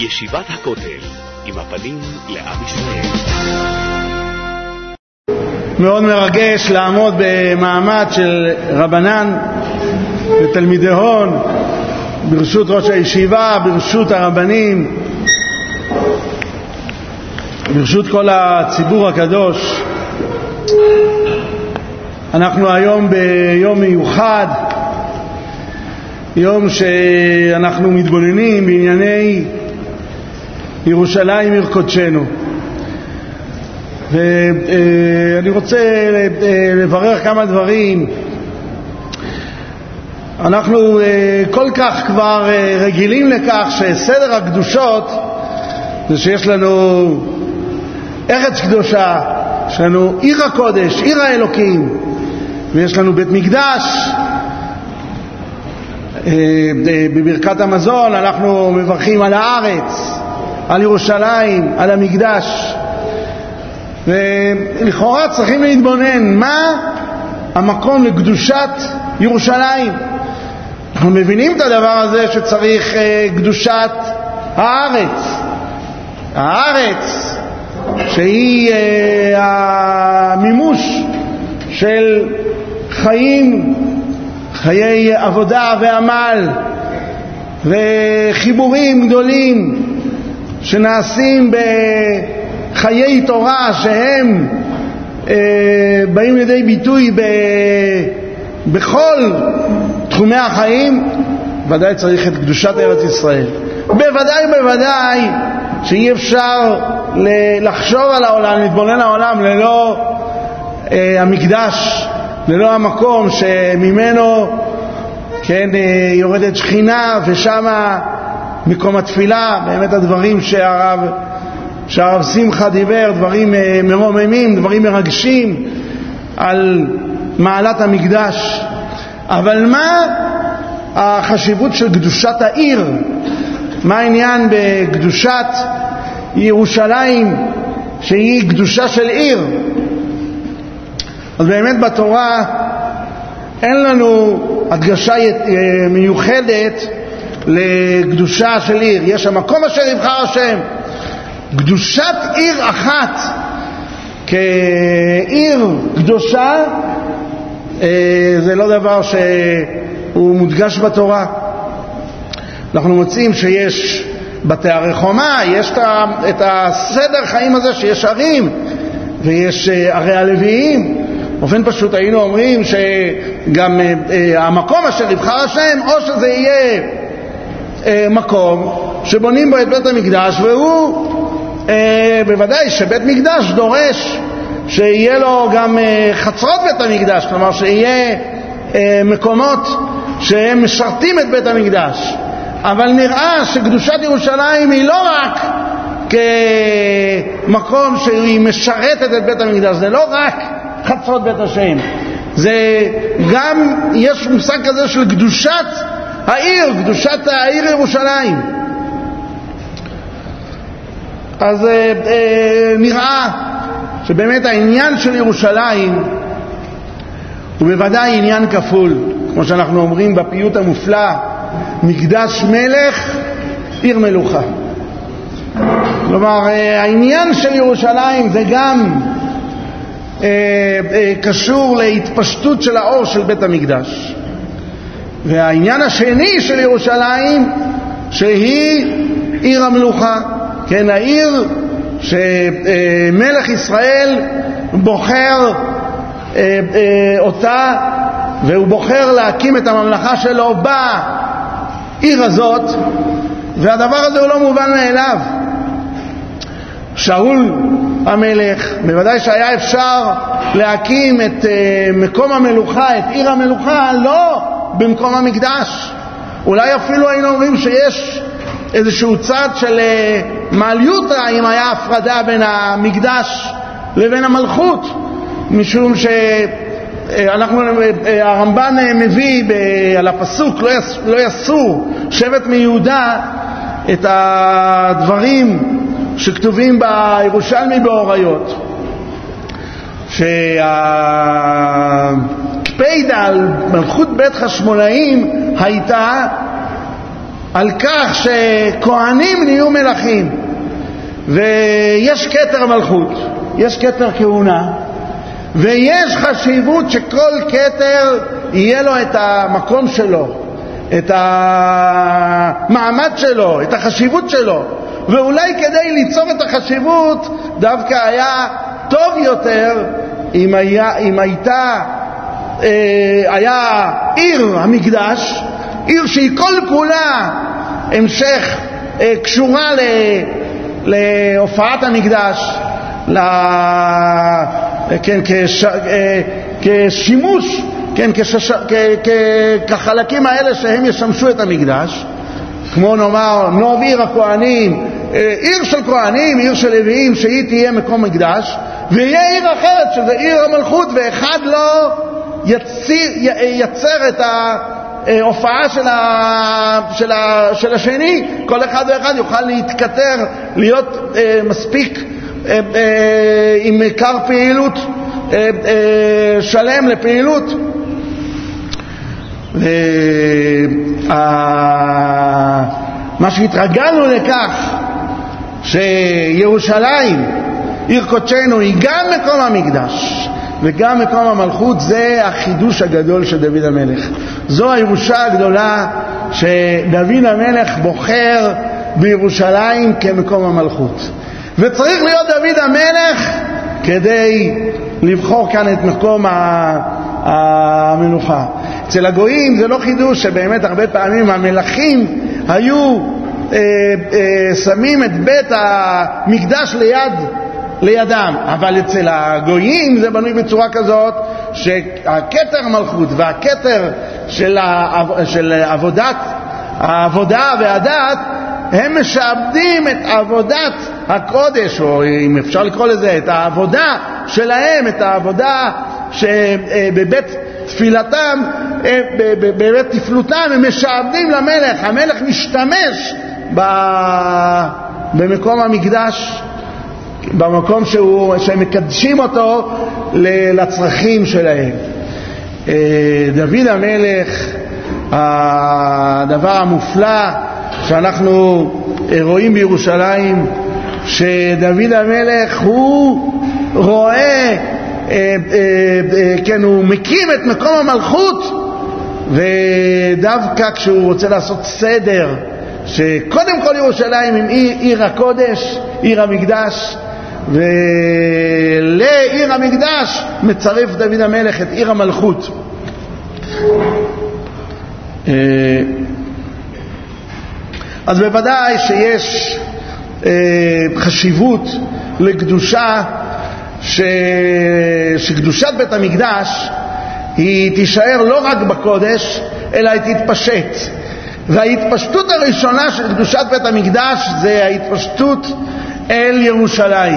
ישיבת הכותל, עם הפנים לעם ישראל. מאוד מרגש לעמוד במעמד של רבנן ותלמידי הון, ברשות ראש הישיבה, ברשות הרבנים, ברשות כל הציבור הקדוש. אנחנו היום ביום מיוחד, יום שאנחנו מתבוננים בענייני ירושלים עיר קודשנו, ואני רוצה לברר כמה דברים. אנחנו כל כך כבר רגילים לכך שסדר הקדושות זה שיש לנו ארץ קדושה, יש לנו עיר הקודש, עיר האלוקים, ויש לנו בית מקדש. בברכת המזון אנחנו מברכים על הארץ, על ירושלים, על המקדש, ולכאורה צריכים להתבונן מה המקום לקדושת ירושלים. אנחנו מבינים את הדבר הזה שצריך קדושת הארץ שהיא המימוש של חיי עבודה ועמל וחיבורים גדולים שנעשים בחיי תורה, שהם באים לידי ביטוי בכל תחומי החיים. ודאי צריך את קדושת ארץ ישראל. בוודאי שאי אפשר לחשוב על העולם, להתבונן על העולם ללא המקדש, ללא המקום שממנו יורדת שכינה, ושם מקום התפילה. באמת הדברים שהרב שמחה דיבר, דברים מרוממים, דברים מרגשים על מעלת המקדש. אבל מה החשיבות של קדושת העיר? מה העניין בקדושת ירושלים שהיא קדושה של עיר? אז באמת בתורה אין לנו הדגשה מיוחדת לקדושה של עיר. יש המקום אשר יבחר השם. קדושת עיר אחת כעיר קדושה זה לא דבר שהוא מודגש בתורה. אנחנו מוצאים שיש בתארי חומה, יש את הסדר חיים הזה שיש ערים ויש ערי הלוויים. באופן פשוט היינו אומרים שגם המקום אשר יבחר השם, או שזה יהיה מקום שבונים בו את בית המקדש, והוא בוודאי שבית מקדש דורש שיהיה לו גם חצרות בית המקדש, כלומר שיהיה מקומות שהם משרתים את בית המקדש. אבל נראה שקדושת ירושלים היא לא רק כמקום שהיא משרתת את בית המקדש, זה לא רק חצרות בית השם, זה גם יש מושג כזה של קדושת העיר ירושלים. אז נראה שבאמת העניין של ירושלים הוא בוודאי עניין כפול, כמו שאנחנו אומרים בפיוט המופלא, מקדש מלך עיר מלוכה. כלומר העניין של ירושלים זה גם קשור להתפשטות של האור של בית המקדש, והעניין השני של ירושלים שהיא עיר המלוכה, כן, העיר שמלך ישראל בוחר אותה, והוא בוחר להקים את הממלכה שלו בעיר הזאת, והדבר הזה הוא לא מובן מאליו. שאול המלך, בוודאי שהיה אפשר להקים את מקום המלוכה, את עיר המלוכה, לא במקום המקדש. אולי אפילו היינו אומרים שיש איזשהו צד של מעליותה אם היה הפרדה בין המקדש לבין המלכות, משום הרמב"ן מביא על הפסוק לא יסור שבט מיהודה את הדברים שכתובים בירושלמי באוריות, שהקפידה על מלכות בית חשמונאים הייתה על כך שכהנים נהיו מלכים, ויש כתר מלכות, יש כתר כהונה, ויש חשיבות שכל כתר יהיה לו את המקום שלו, את המעמד שלו, את החשיבות שלו. ואולי כדי ליצור את החשיבות דווקא היה טוב יותר אם היה עיר המקדש, עיר שהיא כל כולה המשך קשורה להופעת המקדש, כשימוש, כחלקים האלה שהם ישמשו את המקדש, כמו נאמר נוב עיר הכהנים, עיר של כהנים, עיר של לוויים, שהיא תהיה מקום מקדש, ויהיה עיר אחרת שזה עיר המלכות, ואחד לא ייצר את ההופעה של השני. כל אחד ואחד יוכל להתכתר, להיות מספיק עם עיקר פעילות שלם לפעילות. מה שהתרגלנו לכך שירושלים עיר קודשנו היא גם מקום המקדש וגם מקום המלכות, זה החידוש הגדול של דוד המלך. זו הירושה הגדולה שדוד המלך בוחר בירושלים כמקום המלכות, וצריך להיות דוד המלך כדי לבחור כאן את מקום המלוכה. אצל הגויים זה לא חידוש שבאמת הרבה פעמים המלכים היו שמים את בית המקדש לידם, אבל אצל הגויים זה בנוי בצורה כזאת שהכתר המלכות והכתר של העבודה והדת הם משעבדים את עבודת הקודש, או אם אפשר לקרוא לזה את העבודה שלהם, את העבודה שבבית תפילתם, בבית תפלותם הם משעבדים למלך. המלך משתמש במקום המקדש, במקום שהם מקדשים אותו לצרכים שלהם. דוד המלך, הדבר המופלא שאנחנו רואים בירושלים, שדוד המלך הוא רואה, כן, הוא מקים את מקום המלכות, ודווקא כשהוא רוצה לעשות סדר, שקודם כל ירושלים עם עיר הקודש, עיר המקדש, ולעיר המקדש מצרף דוד המלך את עיר המלכות. אז בוודאי שיש חשיבות לקדושה, שקדושת בית המקדש היא תישאר לא רק בקודש אלא היא תתפשט, וההתפשטות הראשונה של קדושת בית המקדש זה ההתפשטות אל ירושלים.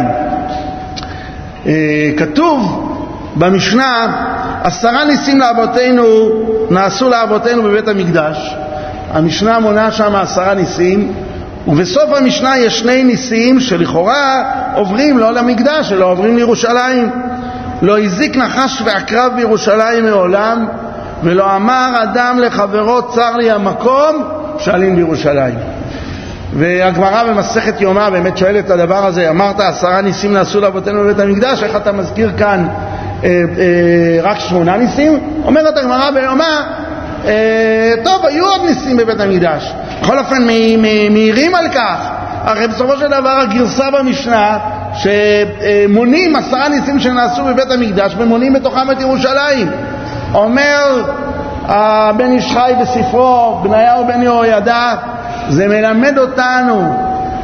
כתוב במשנה 10 ניסים נעשו לאבותינו בבית המקדש. המשנה מונה שם 10 ניסים, ובסוף המשנה יש 2 ניסים שלכאורה עוברים לא למקדש אלא עוברים לירושלים. לא הזיק נחש ועקרב בירושלים מעולם, ולא אמר אדם לחברו צר לי המקום שאלים בירושלים. והגמרא במסכת יומא באמת שואלת את הדבר הזה, אמרת 10 ניסים נעשו לאבותינו בבית המקדש, איך אתה מזכיר כאן רק 8 ניסים? אומרת הגמרא ביומא, טוב, היו עוד ניסים בבית המקדש. בכל אופן מהירים על כך, הרי בסופו של דבר הגרסה במשנה שמונים 10 ניסים שנעשו בבית המקדש ומונים בתוכם את ירושלים. אומר בן איש חי בספרו בניהו בן יהוידע, זה מלמד אותנו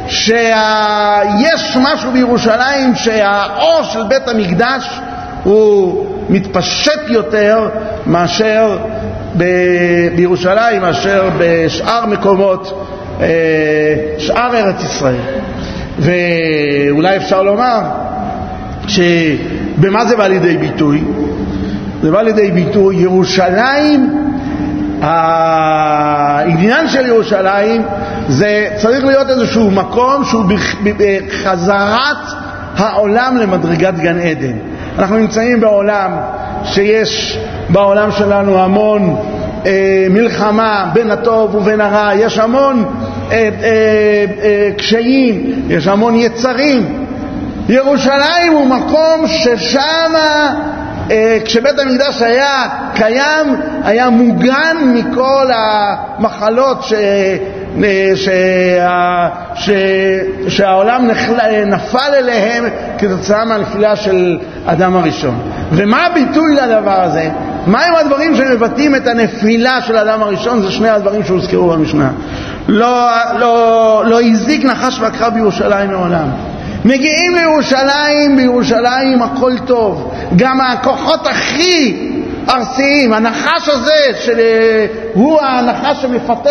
שיש משהו בירושלים שהאור של בית המקדש הוא מתפשט יותר מאשר בירושלים, מאשר בשאר מקומות שאר ארץ ישראל. ואולי אפשר לומר שבמה זה בא לידי ביטוי? זה בא לידי ביטוי ירושלים, העניין של ירושלים זה צריך להיות איזשהו מקום שהוא בחזרת העולם למדרגת גן עדן. אנחנו נמצאים בעולם שיש בעולם שלנו המון מלחמה בין הטוב ובין הרע, יש המון קשיים, יש המון יצרים. ירושלים הוא מקום ששם כשבית המקדש היה קיים, היה מוגן מכל המחלות שהעולם נפל אליהם כתוצאה מהנפילה של אדם הראשון. ומה הביטוי לדבר הזה? מהם הדברים שמבטאים את הנפילה של אדם הראשון? זה שני הדברים שהוזכרו במשנה. לא הזיק נחש ועקרב בירושלים מעולם. מגיעים לירושלים, בירושלים הכל טוב. גם הכוחות הכי ארסיים, הנחש הזה שהוא הנחש שמפתה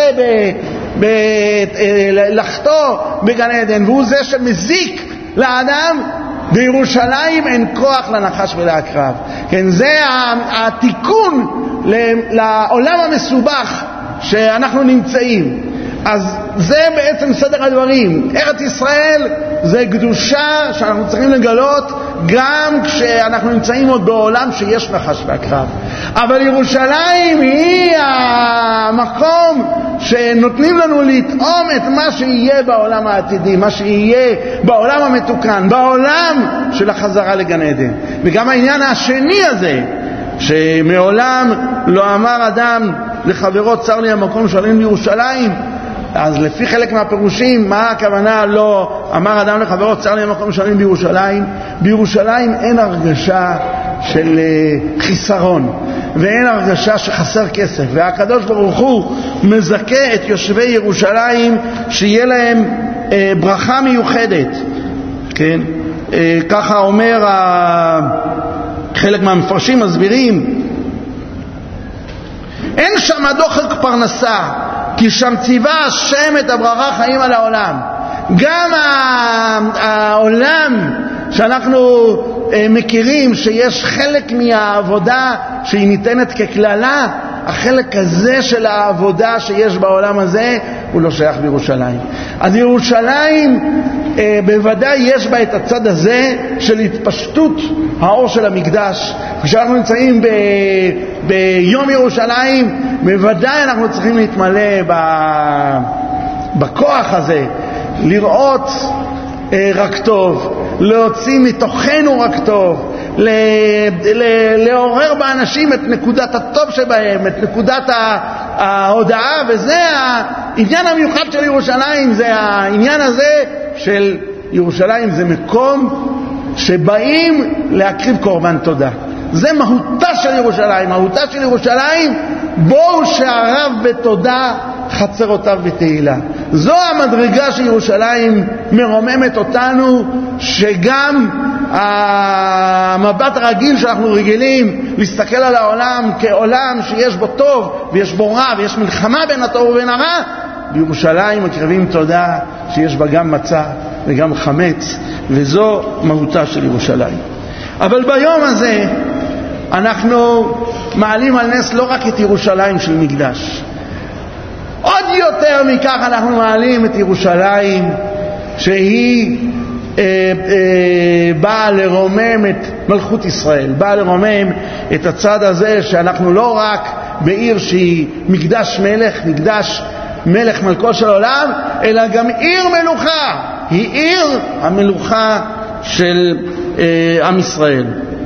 לחטוא בגן עדן, והוא זה שמזיק לאדם, בירושלים אין כוח לנחש ולעקרב. כן, זה התיקון לעולם המסובך שאנחנו נמצאים. אז זה בעצם סדר הדברים. ארץ ישראל זה קדושה שאנחנו צריכים לגלות גם כשאנחנו נמצאים עוד בעולם שיש נחש ועקרב. אבל ירושלים היא המקום שנותנים לנו לטעום את מה שיהיה בעולם העתידי, מה שיהיה בעולם המתוקן, בעולם של החזרה לגן עדן. וגם העניין השני הזה, שמעולם לא אמר אדם לחברו צר לי המקום שעלינו בירושלים, אז לפי חלק מהפירושים, מה הכוונה לא אמר אדם לחברו צר לי המקום שעלינו בירושלים? בירושלים אין הרגשה של חיסרון, ואין הרגשה שחסר כסף, והקדוש ברוך הוא מזכה את יושבי ירושלים שיהיה להם ברכה מיוחדת. כן? ככה אומר חלק מהמפרשים מסבירים, אין שם דוחק פרנסה, כי שם ציווה השם את הברכה חיים על העולם. גם העולם שאנחנו מכירים שיש חלק מהעבודה שהיא ניתנת ככללה, החלק הזה של העבודה שיש בעולם הזה הוא לא שייך בירושלים. אז ירושלים בוודאי יש בה את הצד הזה של התפשטות האור של המקדש. כשאנחנו נמצאים ביום ירושלים, בוודאי אנחנו צריכים להתמלא בכוח הזה, לראות רק טוב, להוציא מתוכנו רק טוב, לעורר באנשים את נקודת הטוב שבהם, את נקודת ההודעה. וזה העניין המיוחד של ירושלים, זה העניין הזה של ירושלים, זה מקום שבאים להקריב קורבן תודה. זה מהותה של ירושלים. מהותה של ירושלים, בואו שעריו בתודה, חצרותיו בתהילה. זו המדרגה של ירושלים מרוממת אותנו, שגם המבט הרגיל שאנחנו רגילים להסתכל על העולם כעולם שיש בו טוב ויש בו רע ויש מלחמה בין הטוב ובין הרע, בירושלים מקריבים תודה שיש בה גם מצה וגם חמץ, וזו מהותה של ירושלים. אבל ביום הזה אנחנו מעלים על נס לא רק את ירושלים של מקדש, עוד יותר מכך אנחנו מעלים את ירושלים שהיא באה לרומם את מלכות ישראל, באה לרומם את הצד הזה שאנחנו לא רק בעיר שהיא מקדש מלך, מקדש מלך מלכו של העולם, אלא גם עיר מלוכה, היא עיר המלוכה של עם ישראל.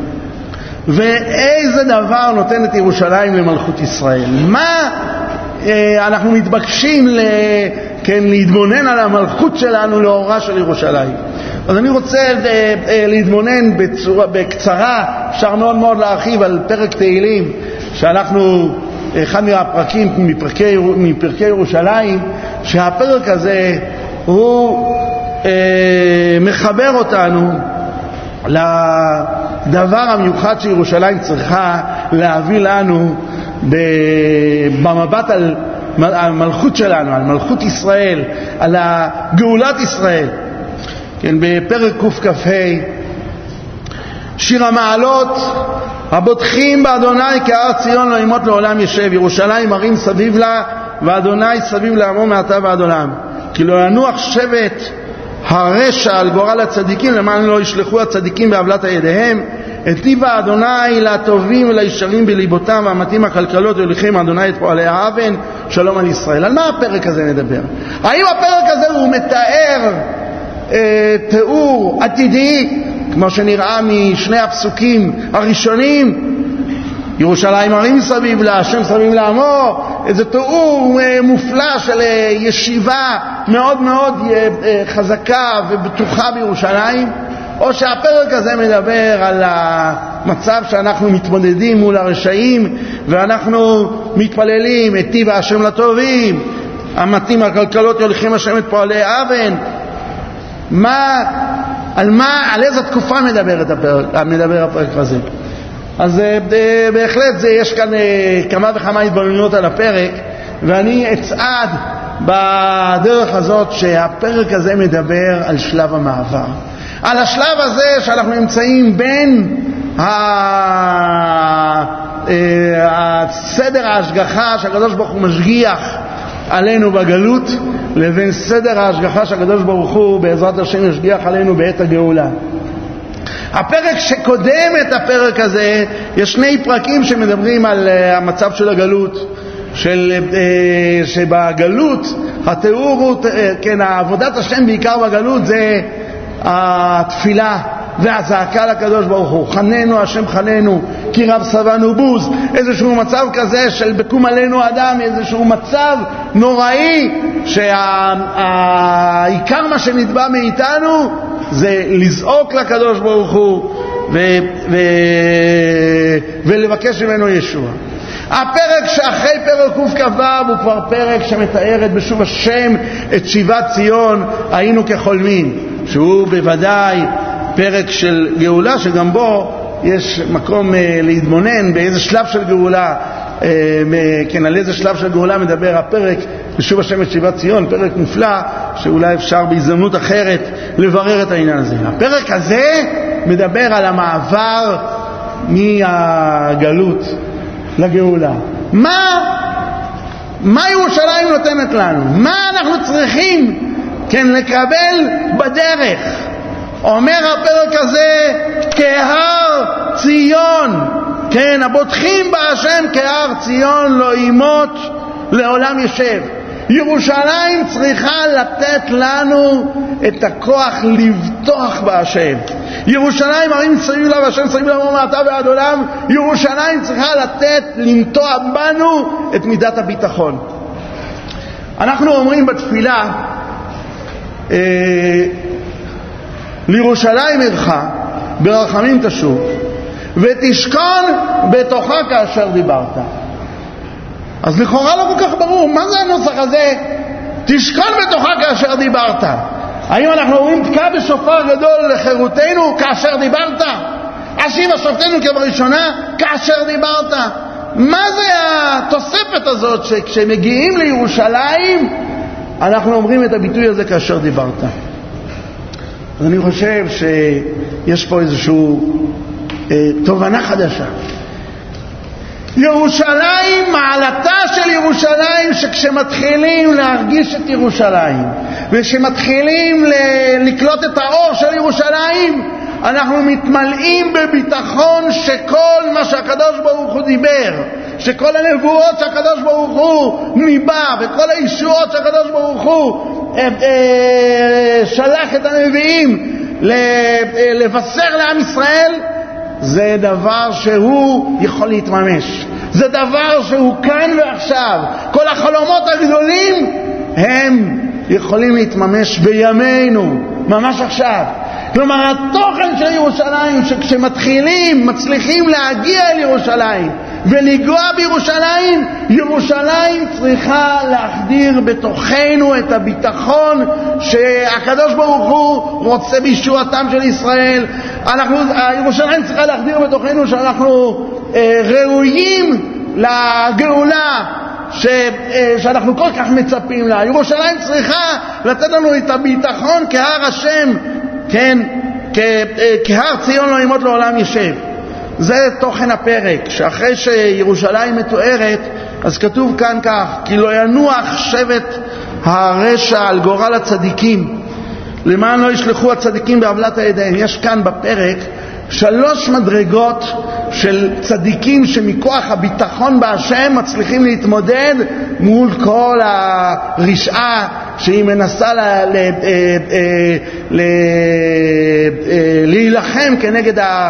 ואיזה דבר נותן את ירושלים למלכות ישראל? מה אנחנו מתבקשים להתבונן על המלכות שלנו לאורה של ירושלים? אז אני רוצה להתבונן בקצרה, אפשר מאוד מאוד להרחיב על פרק תהילים, שאנחנו אחד מהפרקים מפרקי ירושלים, שהפרק הזה הוא מחבר אותנו לדבר המיוחד שירושלים צריכה להביא לנו במבט על המלכות שלנו, על מלכות ישראל, על גאולת ישראל. כן, בפרק קכ"ה, שיר המעלות, הבוטחים באדוני כהר ציון לא ימות לעולם ישב, ירושלים ערים סביב לה ואדוני סביב לעמו מעתה ועד עולם. כי לא ינוח שבט הרשע על גורל הצדיקים, למען לא ישלחו הצדיקים בעוולת ידיהם, היטיב אדוני לטובים ולישרים בליבותם והמתאים הכלכלות והוליכים אדוני את פועלי האבן, שלום על ישראל. על מה הפרק הזה מדבר? האם הפרק הזה הוא מתאר תיאור עתידי כמו שנראה משני הפסוקים הראשונים, ירושלים ערים מסביב לה, השם מסביב לעמו, איזה תיאור מופלא של ישיבה מאוד מאוד חזקה ובטוחה בירושלים, או שהפרק הזה מדבר על המצב שאנחנו מתמודדים מול הרשעים ואנחנו מתפללים היטיב השם לטובים, המתאים הכלכלות יוליכים השם את פועלי אבן. על איזה תקופה מדבר הפרק הזה? אז בהחלט יש כאן כמה וכמה התבוננויות על הפרק, ואני אצעד בדרך הזאת שהפרק הזה מדבר על שלב המעבר, על השלב הזה שאנחנו נמצאים בין סדר ההשגחה שהקדוש ברוך הוא משגיח עלינו בגלות לבין סדר ההשגחה שהקדוש ברוך הוא בעזרת השם ישגיח עלינו בעת הגאולה. הפרק שקודם את הפרק הזה, יש שני פרקים שמדברים על המצב של הגלות, שבגלות התיאור הוא, כן, עבודת השם בעיקר בגלות זה התפילה והזעקה לקדוש ברוך הוא, חננו השם חננו כי רב סבנו בוז, איזשהו מצב כזה של בקום עלינו אדם, איזשהו מצב נוראי שהעיקר מה שנתבע מאיתנו זה לזעוק לקדוש ברוך הוא ולבקש ממנו ישוע. הפרק שאחרי פרק קכ"ו הוא כבר פרק שמתארת בשוב השם את שיבת ציון היינו כחולמים, שהוא בוודאי פרק של גאולה שגם בו יש מקום להתבונן באיזה שלב של גאולה, כן, על איזה שלב של גאולה מדבר הפרק בשוב השם את שיבת ציון, פרק מופלא שאולי אפשר בהזדמנות אחרת לברר את העניין הזה. הפרק הזה מדבר על המעבר מהגלות לגאולה. מה ירושלים נותנת לנו? מה אנחנו צריכים כן לקבל בדרך? אומר הפרק הזה כהר ציון, כן, הבוטחים בהשם כהר ציון לא ימות לעולם ישב. ירושלים צריכה לתת לנו את הכוח לבטוח בהשם. ירושלים ערים מסביב לה והשם מסביב לה מעתה ועד עולם. ירושלים צריכה לנטוע בנו את מידת הביטחון. אנחנו אומרים בתפילה לירושלים עירך ברחמים תשוב ותשכון בתוכה כאשר דיברת. אז לכאורה לא כל כך ברור מה זה הנוסח הזה, תשכון בתוכה כאשר דיברת. האם אנחנו אומרים תקע בשופר גדול לחירותנו כאשר דיברת? אשיבה שופטנו כבראשונה כאשר דיברת? מה זה התוספת הזאת שכשמגיעים לירושלים אנחנו אומרים את הביטוי הזה כאשר דיברת? אז אני חושב שיש פה איזושהי תובנה חדשה. ירושלים, מעלתה של ירושלים, שכשמתחילים להרגיש את ירושלים וכשמתחילים לקלוט את האור של ירושלים, אנחנו מתמלאים בביטחון שכל מה שהקדוש ברוך הוא דיבר, שכל הנבואות שהקדוש ברוך הוא ניבא וכל הישועות שהקדוש ברוך הוא שלח את הנביאים לבשר לעם ישראל, זה דבר שהוא יכול להתממש, זה דבר שהוא כאן ועכשיו. כל החלומות הגדולים הם יכולים להתממש בימינו, ממש עכשיו. כלומר התוכן של ירושלים, שכשמתחילים מצליחים להגיע אל ירושלים ולגוע בירושלים, ירושלים צריכה להחדיר בתוכנו את הביטחון שהקדוש ברוך הוא רוצה בישועתם של ישראל. ירושלים צריכה להחדיר בתוכנו שאנחנו ראויים לגאולה שאנחנו כל כך מצפים לה. ירושלים צריכה לתת לנו את הביטחון כהר השם, כן, כהר ציון לא ימות לעולם ישב. זה תוכן הפרק, שאחרי שירושלים מתוארת, אז כתוב כאן כך: כי לא ינוח שבט הרשע על גורל הצדיקים, למען לא ישלחו הצדיקים בעוולת הידיהם. יש כאן בפרק 3 מדרגות של צדיקים שמכוח הביטחון בהשם מצליחים להתמודד מול כל הרשעה שהיא מנסה להילחם כנגד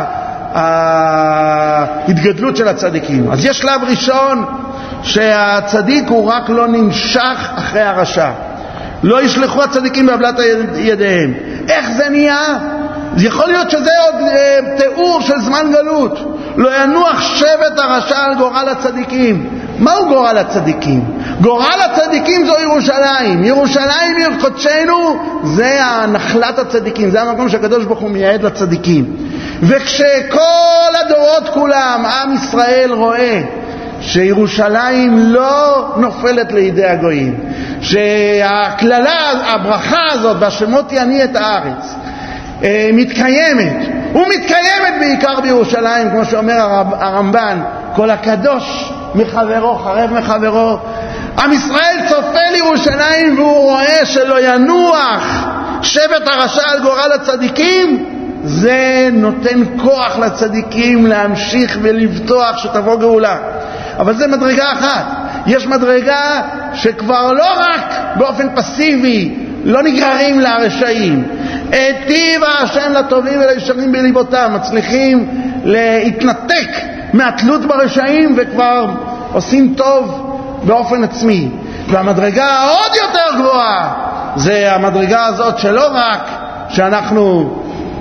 ההתגדלות של הצדיקים. אז יש שלב ראשון שהצדיק הוא רק לא נמשך אחרי הרשע. לא ישלחו הצדיקים בהבלת ידיהם. איך זה נהיה? יכול להיות שזה עוד תיאור של זמן גלות. לא ינוח שבט הרשע על גורל הצדיקים. מהו גורל הצדיקים? גורל הצדיקים זו ירושלים. ירושלים עיר קודשנו, זה נחלת הצדיקים, זה המקום שהקדוש ברוך הוא מייעד לצדיקים. וכשכל הדורות כולם, עם ישראל רואה שירושלים לא נופלת לידי הגויים, שהכללה, הברכה הזאת והשמות יעני את הארץ מתקיימת, ומתקיימת בעיקר בירושלים, כמו שאומר הרמב"ן, כל הקדוש מחברו, חרב מחברו. עם ישראל צופה לירושלים והוא רואה שלא ינוח שבט הרשע על גורל הצדיקים, זה נותן כוח לצדיקים להמשיך ולבטוח שתבוא גאולה. אבל זה מדרגה אחת. יש מדרגה שכבר לא רק באופן פסיבי לא נגררים לרשעים, היטיב השם לטובים ולישרים בליבותם, מצליחים להתנתק מהתלות ברשעים וכבר עושים טוב באופן עצמי. והמדרגה העוד יותר גבוהה זה המדרגה הזאת שלא רק שאנחנו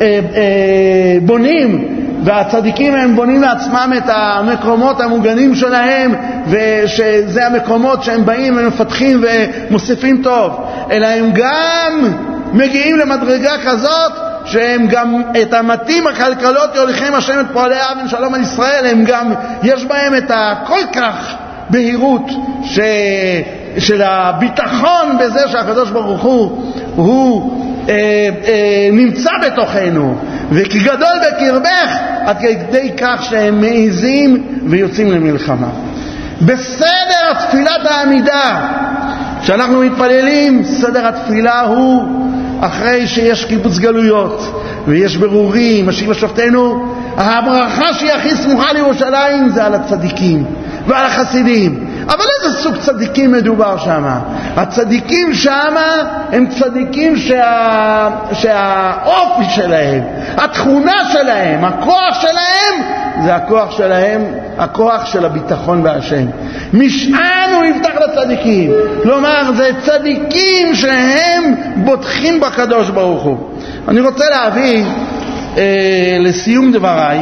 בונים, והצדיקים הם בונים לעצמם את המקומות המוגנים שלהם, ושזה המקומות שהם באים ומפתחים ומוסיפים טוב, אלא הם גם מגיעים למדרגה כזאת שהם גם את המתים הכלכלות יוליכם השם את פועלי אבן שלום על ישראל, הם גם יש בהם את הכל כך בהירות של הביטחון בזה שהקדוש ברוך הוא נמצא בתוכנו, וכי גדול בקרבך, עד כדי כך שהם מעיזים ויוצאים למלחמה. בסדר תפילת העמידה שאנחנו מתפללים, סדר התפילה הוא אחרי שיש קיבוץ גלויות ויש ברורים, משיב לשופטנו, הברכה שהיא הכי סמוכה לירושלים זה על הצדיקים ועל החסידים. אבל איזה סוג צדיקים מדובר שם? הצדיקים שם הם צדיקים שהאופי שלהם, התכונה שלהם, הכוח שלהם, זה הכוח שלהם, הכוח של הביטחון בהשם. משען הוא יפתח לצדיקים. כלומר, זה צדיקים שהם בוטחים בקדוש ברוך הוא. אני רוצה להביא לסיום דבריי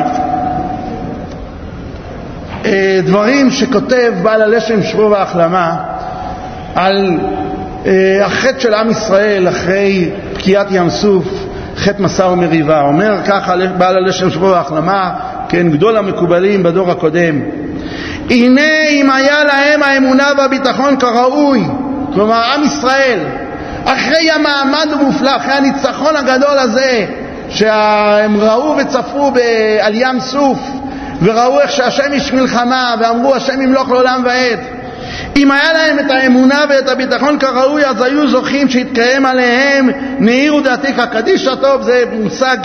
דברים שכותב בעל הלשם שבוע והחלמה על החטא של עם ישראל אחרי פקיעת ים סוף, חטא מסע ומריבה. אומר ככה בעל הלשם שבוע והחלמה, כן, גדול המקובלים בדור הקודם: הנה אם היה להם האמונה והביטחון כראוי, כלומר עם ישראל אחרי המעמד המופלא, אחרי הניצחון הגדול הזה שהם ראו וצפו על ים סוף וראו איך שהשם יש מלחמה ואמרו השם ימלוך לעולם ועד, אם היה להם את האמונה ואת הביטחון כראוי, אז היו זוכים שהתקיים עליהם נעיר ודעתיך קדיש הטוב. זה מושג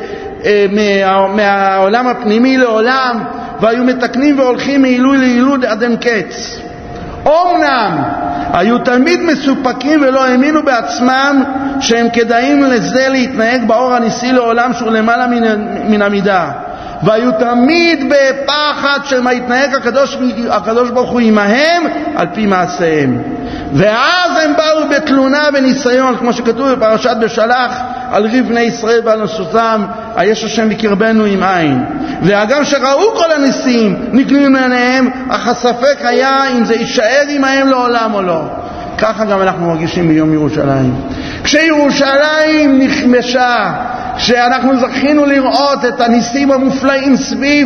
מהעולם הפנימי לעולם, והיו מתקנים והולכים מעילוי לעילוי עד אין קץ. אומנם היו תמיד מסופקים ולא האמינו בעצמם שהם כדאים לזה להתנהג באור הניסי לעולם שהוא למעלה מן המידה, והיו תמיד בפחד שמה יתנהג הקדוש ברוך הוא עמהם על פי מעשיהם. ואז הם באו בתלונה וניסיון, כמו שכתוב בפרשת בשלח, על ריב בני ישראל ועל נוסותם, היש השם בקרבנו עם עין. והגם שראו כל הניסים נגלים מעיניהם, אך הספק היה אם זה יישאר עמהם לעולם או לא. ככה גם אנחנו מרגישים ביום ירושלים. כשירושלים נכבשה, כשאנחנו זכינו לראות את הניסים המופלאים סביב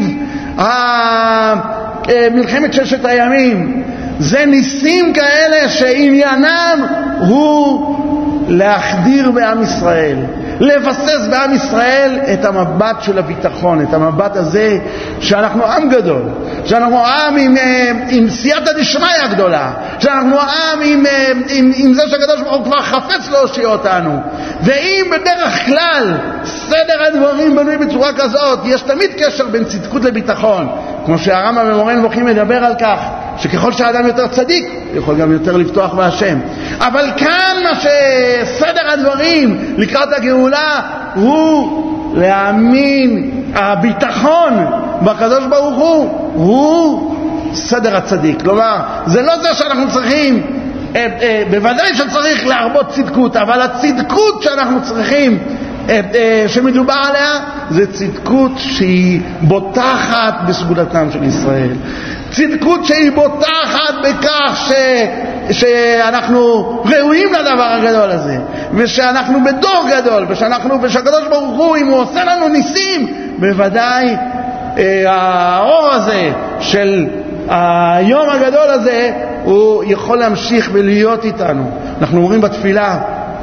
מלחמת ששת הימים, זה ניסים כאלה שעניינם הוא להחדיר בעם ישראל, לבסס בעם ישראל את המבט של הביטחון, את המבט הזה שאנחנו עם גדול, שאנחנו עם עם סייעתא דשמיא הגדולה, שאנחנו עם עם זה שהקדוש ברוך הוא כבר חפץ להושיע אותנו. ואם בדרך כלל סדר הדברים בנוי בצורה כזאת, יש תמיד קשר בין צדקות לביטחון, כמו שהרמב"ם במורה נבוכים מדבר על כך שככל שהאדם יותר צדיק יכול גם יותר לפתוח בהשם. אבל כאן מה שסדר הדברים לקראת הגאולה הוא להאמין, הביטחון בקדוש ברוך הוא סדר הצדיק. כלומר, זה לא זה שאנחנו צריכים, בוודאי שצריך להרבות צדקות, אבל הצדקות שאנחנו צריכים שמדובר עליה זה צדקות שהיא בוטחת בסגולתם של ישראל, צדקות שהיא בוטחת בכך שאנחנו ראויים לדבר הגדול הזה, ושאנחנו בדור גדול, ושהקדוש ברוך הוא, אם הוא עושה לנו ניסים, בוודאי האור הזה של היום הגדול הזה הוא יכול להמשיך ולהיות איתנו. אנחנו אומרים בתפילה,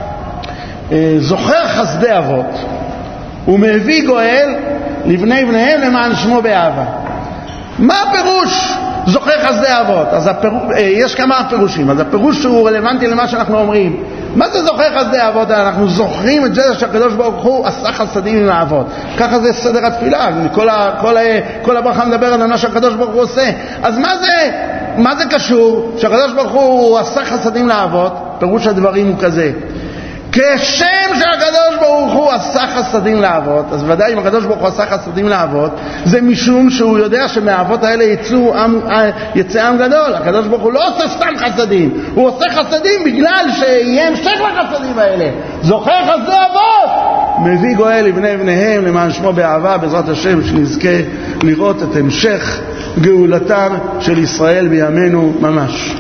זוכר חסדי אבות ומביא גואל לבני בניהם למען שמו באהבה. מה הפירוש זוכר חסדי אבות? אז יש כמה פירושים. אז הפירוש הוא רלוונטי למה שאנחנו אומרים. מה זה זוכר חסדי אבות? אנחנו זוכרים את זה שהקדוש ברוך הוא עשה חסדים עם האבות. ככה זה סדר התפילה. כל הברכה מדבר על מה שהקדוש ברוך הוא עושה. אז מה זה קשור שהקדוש ברוך הוא עשה חסדים לאבות? פירוש הדברים הוא כזה: כשם שהקדוש ברוך הוא עשה חסדים לאבות, אז ודאי אם הקדוש ברוך הוא עשה חסדים לאבות, זה משום שהוא יודע שמהאבות האלה יצא עם גדול. הקדוש ברוך הוא לא עושה סתם חסדים, הוא עושה חסדים בגלל שיהיה המשך לחסדים האלה. זוכר חסדי אבות, מביא גואל לבני בניהם למען שמו באהבה, בעזרת השם שנזכה לראות את המשך גאולתם של ישראל בימינו ממש.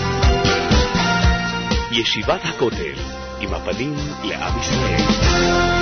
ישיבת הכותל עם הפנים לעם ישראל.